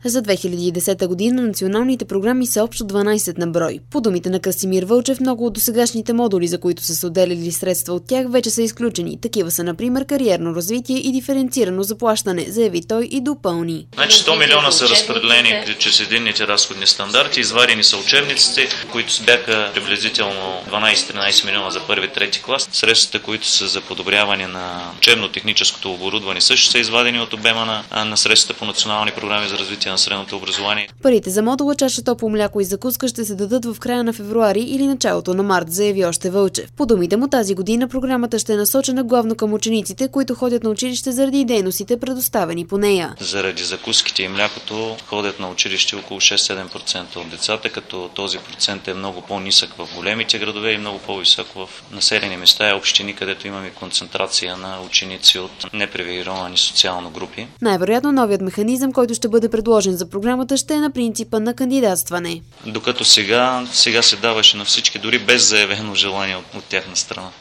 За 2010 година националните програми са общо 12 на брой. По думите на Красимир Вълчев, много от досегашните модули, за които са се отделили средства от тях, вече са изключени. Такива са, например, кариерно развитие и диференцирано заплащане, заяви той и допълни. 100 милиона са разпределени чрез единните разходни стандарти, извадени са учебниците, които бяха приблизително 12-13 милиона за първи и трети клас. Средствата, които са за подобряване на учебно-техническото оборудване, също са извадени от обема на средствата по национални програми за развитие на средното образование. Парите за модула чаша топло мляко и закуска ще се дадат в края на февруари или началото на март, заяви още Вълчев. По думите му, тази година програмата ще е насочена главно към учениците, които ходят на училище заради дейностите, предоставени по нея. Заради закуските и млякото ходят на училище около 6-7% от децата, като този процент е много по-нисък в големите градове и много по-висок в населени места и общини, където имаме концентрация на ученици от непривилегировани социално групи. Най-вероятно новият механизъм, който ще бъде предложен за програмата, ще е на принципа на кандидатстване. Докато сега се даваше на всички, дори без заявено желание от тяхна страна.